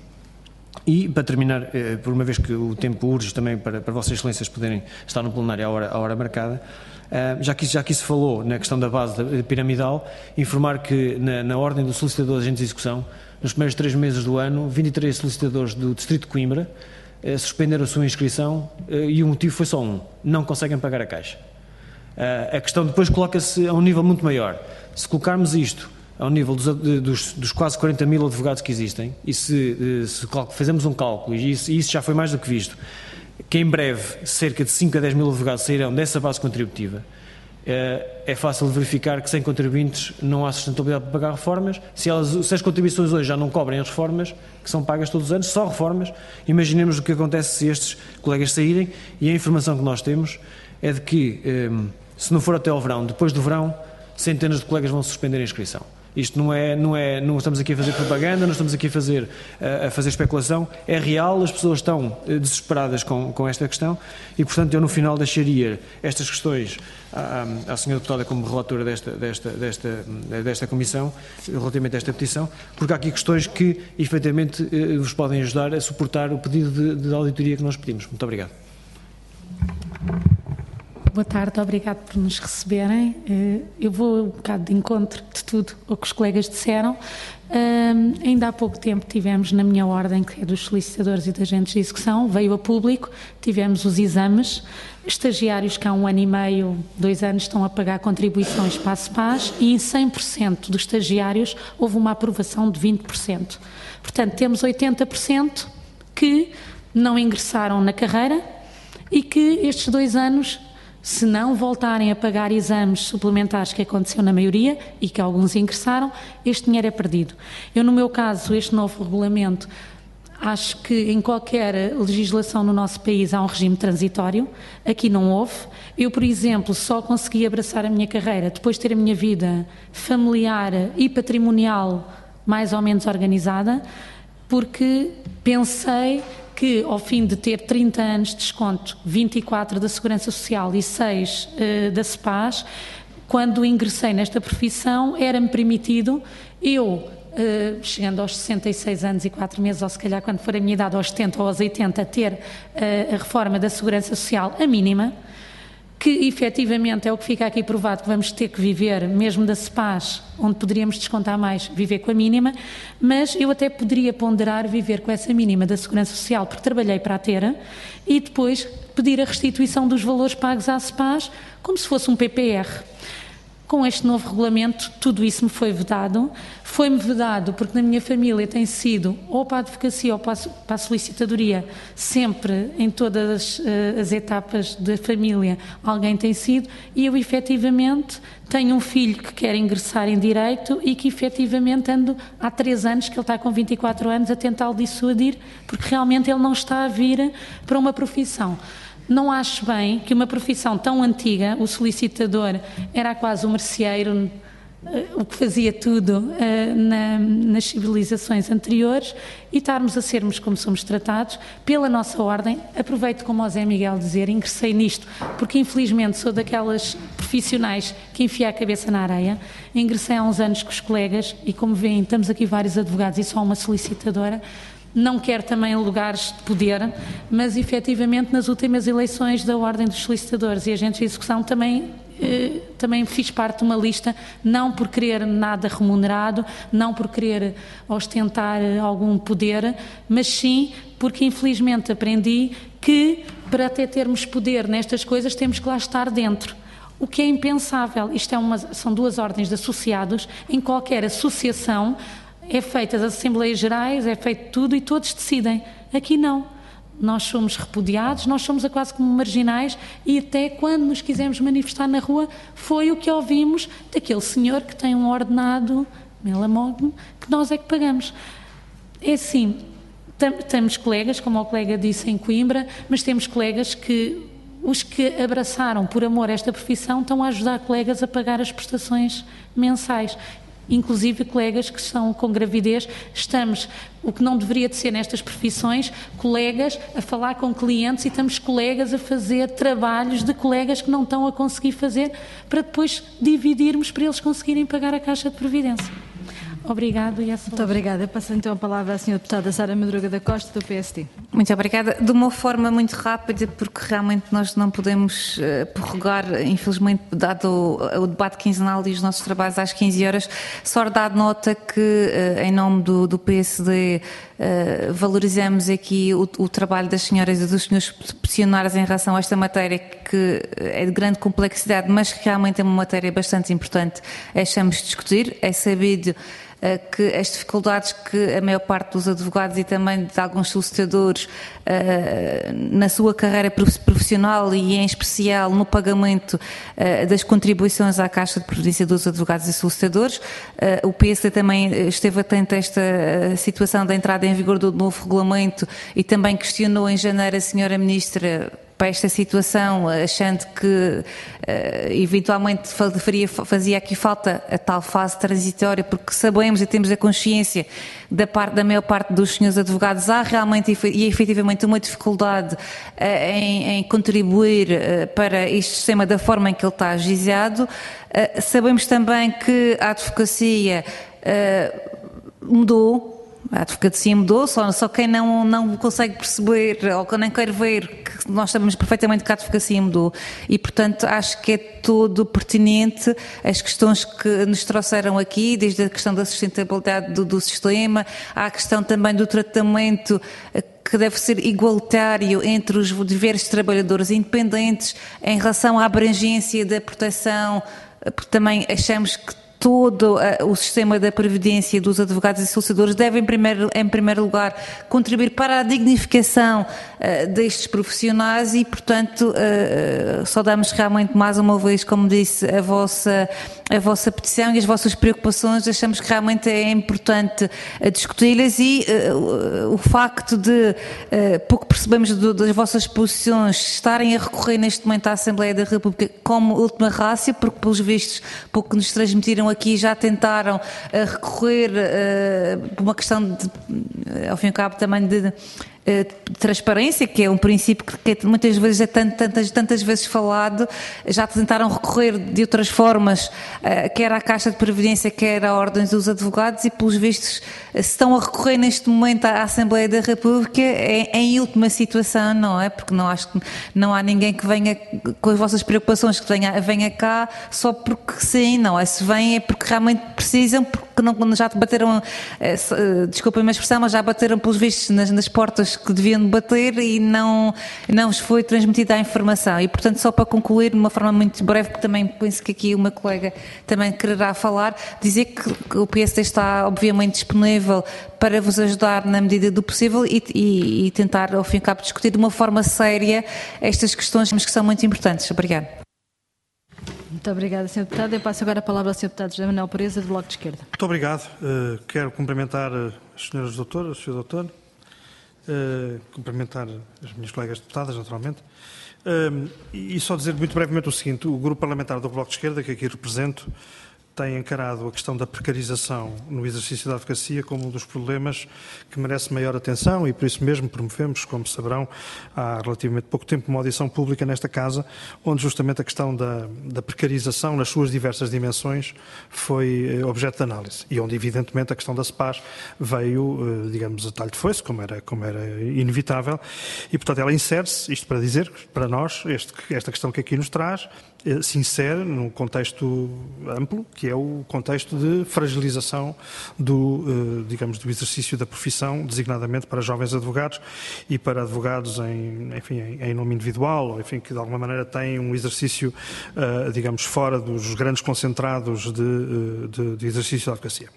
E, para terminar, por uma vez que o tempo urge também para, para Vossas Excelências poderem estar no plenário à hora, à hora marcada, já que, já que se falou na questão da base piramidal, informar que na, na ordem do solicitador de agentes de execução, nos primeiros três meses do ano, vinte e três solicitadores do Distrito de Coimbra eh, suspenderam a sua inscrição eh, e o motivo foi só um: não conseguem pagar a Caixa. Uh, a questão depois coloca-se a um nível muito maior. Se colocarmos isto ao nível dos, dos, dos quase quarenta mil advogados que existem, e se, se fazemos um cálculo, e isso, e isso já foi mais do que visto, que em breve cerca de cinco a dez mil advogados sairão dessa base contributiva, é fácil de verificar que sem contribuintes não há sustentabilidade para pagar reformas. Se, elas, se as contribuições hoje já não cobrem as reformas, que são pagas todos os anos, só reformas, imaginemos o que acontece se estes colegas saírem, e a informação que nós temos é de que, se não for até ao verão, depois do verão, centenas de colegas vão suspender a inscrição. Isto não é, não é, não estamos aqui a fazer propaganda, não estamos aqui a fazer, a fazer especulação, é real, as pessoas estão desesperadas com, com esta questão e, portanto, eu no final deixaria estas questões à, à senhora deputada como relatora desta, desta, desta, desta comissão, relativamente a esta petição, porque há aqui questões que, efetivamente, vos podem ajudar a suportar o pedido de, de auditoria que nós pedimos. Muito obrigado. Boa tarde, obrigado por nos receberem. Eu vou um bocado de encontro de tudo o que os colegas disseram. Um, ainda há pouco tempo tivemos na minha ordem, que é dos solicitadores e de agentes de execução, veio a público, tivemos os exames, estagiários que há um ano e meio, dois anos estão a pagar contribuições para a SEPAS e em cem por cento dos estagiários houve uma aprovação de vinte por cento. Portanto, temos oitenta por cento que não ingressaram na carreira e que estes dois anos, se não voltarem a pagar exames suplementares, que aconteceu na maioria e que alguns ingressaram, este dinheiro é perdido. Eu, no meu caso, este novo regulamento, Acho que em qualquer legislação no nosso país há um regime transitório, aqui não houve. Eu, por exemplo, só consegui abraçar a minha carreira depois de ter a minha vida familiar e patrimonial mais ou menos organizada, porque pensei que ao fim de ter trinta anos de desconto, vinte e quatro da Segurança Social e seis uh, da SEPAS, quando ingressei nesta profissão era-me permitido eu... Uh, chegando aos sessenta e seis anos e quatro meses, ou se calhar quando for a minha idade, aos setenta ou aos oitenta, ter uh, a reforma da Segurança Social, a mínima, que efetivamente é o que fica aqui provado, que vamos ter que viver, mesmo da SEPAS, onde poderíamos descontar mais, viver com a mínima, mas eu até poderia ponderar viver com essa mínima da Segurança Social, porque trabalhei para a ter, e depois pedir a restituição dos valores pagos à SEPAS, como se fosse um P P R. Com este novo regulamento, tudo isso me foi vedado. Foi-me vedado porque na minha família tem sido, ou para a advocacia ou para a solicitadoria, sempre, em todas as, as etapas da família, alguém tem sido, e eu efetivamente tenho um filho que quer ingressar em Direito e que efetivamente ando há três anos, que ele está com vinte e quatro anos, a tentá-lo dissuadir, porque realmente ele não está a vir para uma profissão. Não acho bem que uma profissão tão antiga, o solicitador era quase um merceeiro, o que fazia tudo na, nas civilizações anteriores, e estarmos a sermos como somos tratados pela nossa ordem. Aproveito, como o Zé Miguel dizer, ingressei nisto, porque infelizmente sou daquelas profissionais que enfia a cabeça na areia. Ingressei há uns anos com os colegas e, como veem, estamos aqui vários advogados e só uma solicitadora. Não quero também lugares de poder, mas efetivamente nas últimas eleições da Ordem dos Solicitadores e Agentes de Execução também, eh, também fiz parte de uma lista, não por querer nada remunerado, não por querer ostentar algum poder, mas sim porque infelizmente aprendi que para até termos poder nestas coisas temos que lá estar dentro. O que é impensável. Isto é uma, são duas ordens de associados, em qualquer associação é feito as Assembleias Gerais, é feito tudo e todos decidem. Aqui não. Nós somos repudiados, nós somos a quase como marginais, e até quando nos quisermos manifestar na rua, foi o que ouvimos daquele senhor que tem um ordenado, melamógno, que nós é que pagamos. É assim, temos colegas, como o colega disse em Coimbra, mas temos colegas que, os que abraçaram por amor esta profissão, estão a ajudar colegas a pagar as prestações mensais. Inclusive colegas que estão com gravidez, estamos, o que não deveria de ser nestas profissões, colegas a falar com clientes, e estamos colegas a fazer trabalhos de colegas que não estão a conseguir fazer, para depois dividirmos para eles conseguirem pagar a Caixa de Previdência. Obrigado. E essa Muito obrigada. Passo então a palavra à senhora deputada Sara Madruga da Costa, do P S T. Muito obrigada. De uma forma muito rápida, porque realmente nós não podemos uh, prorrogar, infelizmente, dado o, o debate quinzenal e os nossos trabalhos às quinze horas, só dar nota que, uh, em nome do, do P S D, uh, valorizamos aqui o, o trabalho das senhoras e dos senhores peticionários em relação a esta matéria, que é de grande complexidade, mas que realmente é uma matéria bastante importante, achamos de discutir. É sabido que as dificuldades que a maior parte dos advogados e também de alguns solicitadores na sua carreira profissional e em especial no pagamento das contribuições à Caixa de Previdência dos advogados e solicitadores. O P S D também esteve atento a esta situação da entrada em vigor do novo regulamento e também questionou em janeiro a senhora Ministra para esta situação, achando que uh, eventualmente faria, fazia aqui falta a tal fase transitória, porque sabemos e temos a consciência da, parte, da maior parte dos senhores advogados, há realmente e efetivamente uma dificuldade uh, em, em contribuir uh, para este sistema da forma em que ele está ajuizado. Uh, sabemos também que a advocacia uh, mudou. A advocacia mudou, só, só quem não, não consegue perceber ou que nem quer ver que nós sabemos perfeitamente que a advocacia mudou e, portanto, acho que é todo pertinente as questões que nos trouxeram aqui, desde a questão da sustentabilidade do, do sistema, à questão também do tratamento que deve ser igualitário entre os diversos trabalhadores independentes em relação à abrangência da proteção, porque também achamos que todo o sistema da Previdência dos advogados e solicitadores deve, em primeiro, em primeiro lugar, contribuir para a dignificação uh, destes profissionais e, portanto, uh, só damos realmente mais uma vez, como disse, a vossa, a vossa petição e as vossas preocupações. Achamos que realmente é importante uh, discuti-las e uh, o facto de uh, pouco percebemos do, das vossas posições estarem a recorrer neste momento à Assembleia da República como última rácio, porque, pelos vistos, pouco nos transmitiram aqui, já tentaram uh, recorrer uh, por uma questão de, uh, ao fim e ao cabo, também de transparência, que é um princípio que muitas vezes é tantas, tantas vezes falado. Já tentaram recorrer de outras formas, quer à Caixa de Previdência, quer à Ordem dos Advogados, e pelos vistos se estão a recorrer neste momento à Assembleia da República é, é em última situação, não é? Porque não acho que não há ninguém que venha com as vossas preocupações, que venha, venha cá só porque sim, não é? Se vêm é porque realmente precisam, porque não, já bateram, desculpem a expressão, mas já bateram pelos vistos nas, nas portas que deviam bater e não, não vos foi transmitida a informação. E, portanto, só para concluir, de uma forma muito breve, porque também penso que aqui uma colega também quererá falar, dizer que o P S D está, obviamente, disponível para vos ajudar na medida do possível e, e, e tentar, ao fim e ao cabo, discutir de uma forma séria estas questões que são muito importantes. Obrigada. Muito obrigada, senhor Deputado. Eu passo agora a palavra ao senhor Deputado José Manuel Pereza, do Bloco de Esquerda. Muito obrigado. Uh, quero cumprimentar as senhoras doutoras, o senhor doutor, uh, cumprimentar as minhas colegas deputadas, naturalmente, uh, e só dizer muito brevemente o seguinte: o Grupo Parlamentar do Bloco de Esquerda, que aqui represento, tem encarado a questão da precarização no exercício da advocacia como um dos problemas que merece maior atenção, e por isso mesmo promovemos, como saberão, há relativamente pouco tempo, uma audição pública nesta Casa, onde justamente a questão da, da precarização nas suas diversas dimensões foi objeto de análise, e onde evidentemente a questão da SEPAS veio, digamos, a talho de foice, como era, como era inevitável, e portanto ela insere-se, isto para dizer que para nós este, esta questão que aqui nos traz se insere num contexto amplo, que é o contexto de fragilização do, digamos, do exercício da profissão, designadamente para jovens advogados e para advogados em, enfim, em nome individual, ou enfim, que de alguma maneira têm um exercício, digamos, fora dos grandes concentrados de, de, de exercício da advocacia.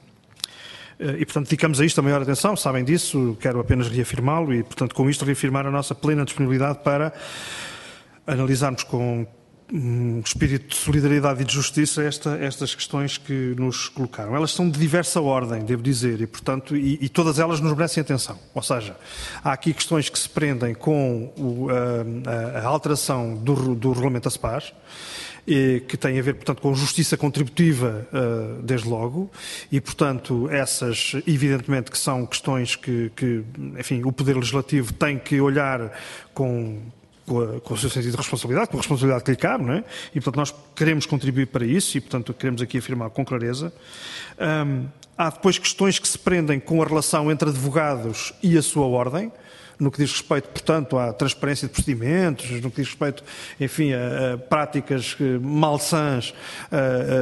E, portanto, dedicamos a isto a maior atenção, sabem disso, quero apenas reafirmá-lo e, portanto, com isto reafirmar a nossa plena disponibilidade para analisarmos com um espírito de solidariedade e de justiça esta, estas questões que nos colocaram. Elas são de diversa ordem, devo dizer, e, portanto, e, e todas elas nos merecem atenção. Ou seja, há aqui questões que se prendem com o, a, a alteração do, do regulamento da SEPAS, que tem a ver, portanto, com justiça contributiva, desde logo, e, portanto, essas, evidentemente, que são questões que, que enfim, o Poder Legislativo tem que olhar com com o seu sentido de responsabilidade, com a responsabilidade que lhe cabe, não é? E, portanto, nós queremos contribuir para isso e, portanto, queremos aqui afirmar com clareza. Um, há depois questões que se prendem com a relação entre advogados e a sua ordem, no que diz respeito, portanto, à transparência de procedimentos, no que diz respeito, enfim, a, a práticas malsãs, a,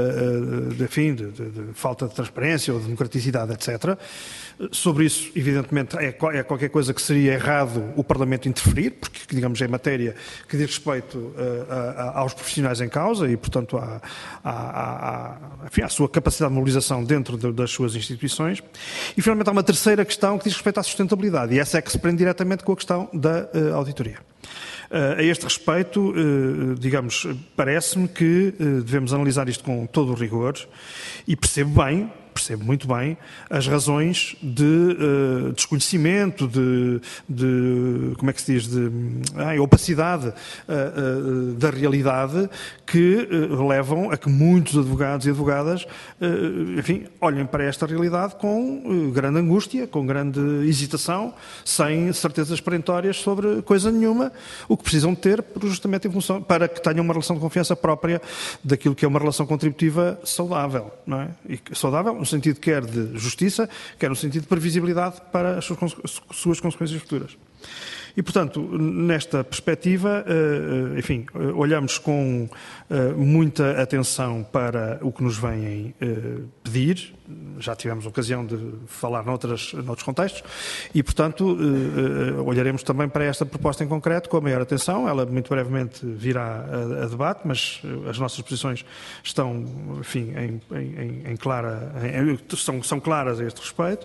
a, a, enfim, de, de, de falta de transparência ou de democraticidade, etcétera. Sobre isso, evidentemente, é, é qualquer coisa que seria errado o Parlamento interferir, porque, digamos, é matéria que diz respeito a, a, aos profissionais em causa e, portanto, à, à, à, enfim, à sua capacidade de mobilização dentro de, das suas instituições. E, finalmente, há uma terceira questão que diz respeito à sustentabilidade, e essa é que se prende diretamente com a questão da uh, auditoria. Uh, a este respeito, uh, digamos, parece-me que uh, devemos analisar isto com todo o rigor e percebo bem, percebo muito bem, as razões de uh, desconhecimento, de, de, como é que se diz, de ah, opacidade uh, uh, da realidade que uh, levam a que muitos advogados e advogadas, uh, enfim, olhem para esta realidade com uh, grande angústia, com grande hesitação, sem certezas perentórias sobre coisa nenhuma, o que precisam de ter justamente em função, para que tenham uma relação de confiança própria daquilo que é uma relação contributiva saudável, não é? E saudável no sentido quer de justiça, quer no sentido de previsibilidade para as suas consequências futuras. E, portanto, nesta perspectiva, enfim, olhamos com muita atenção para o que nos vêm pedir. Já tivemos ocasião de falar noutras, noutros contextos e, portanto, olharemos também para esta proposta em concreto com a maior atenção. Ela muito brevemente virá a, a debate, mas as nossas posições estão, enfim, em, em, em clara, em, são, são claras a este respeito.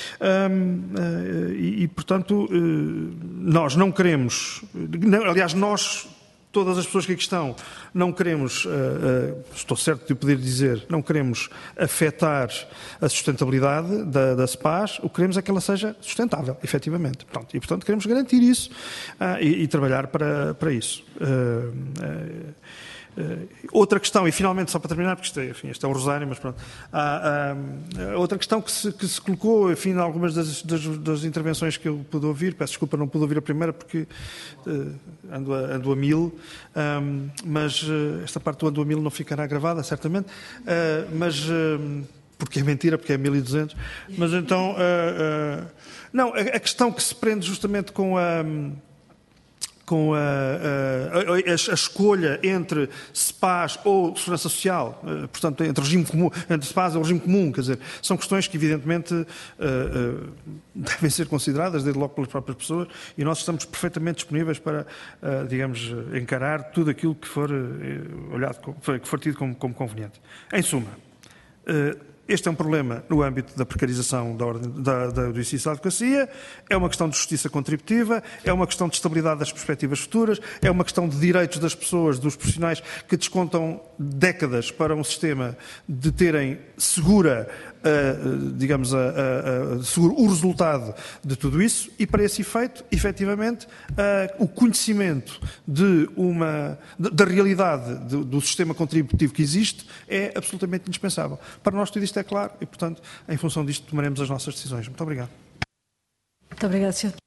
Um, e, e, portanto, nós não queremos, aliás, nós, todas as pessoas que aqui estão, não queremos, uh, uh, estou certo de o poder dizer, não queremos afetar a sustentabilidade da, da SEPAS, o que queremos é que ela seja sustentável, efetivamente. Pronto, e, portanto, queremos garantir isso uh, e, e trabalhar para, para isso. Uh, uh, Uh, outra questão, e finalmente, só para terminar, porque isto é, enfim, isto é um rosário, mas pronto, há, há, outra questão que se, que se colocou, enfim, em algumas das, das, das intervenções que eu pude ouvir, peço desculpa, não pude ouvir a primeira porque uh, ando, a, ando a mil, um, mas uh, esta parte do ando a mil não ficará gravada, certamente, uh, mas, uh, porque é mentira, porque é mil e duzentos, mas então, uh, uh, não, a, a questão que se prende justamente com a... com a, a, a, a escolha entre SEPAS ou Segurança Social, portanto, entre regime comum, entre SEPAS e o regime comum, quer dizer, são questões que, evidentemente, uh, uh, devem ser consideradas, desde logo pelas próprias pessoas, e nós estamos perfeitamente disponíveis para, uh, digamos, encarar tudo aquilo que for uh, olhado, que for tido como, como conveniente. Em suma, uh, este é um problema no âmbito da precarização da ordem, da, da, do exercício da advocacia, é uma questão de justiça contributiva, é uma questão de estabilidade das perspectivas futuras, é uma questão de direitos das pessoas, dos profissionais que descontam décadas para um sistema de terem segura, uh, digamos, a, a, a, seguro o resultado de tudo isso e, para esse efeito, efetivamente, uh, o conhecimento de uma, da realidade do, do sistema contributivo que existe é absolutamente indispensável. Para nós tudo isto é claro e, portanto, em função disto tomaremos as nossas decisões. Muito obrigado. Muito obrigado, senhor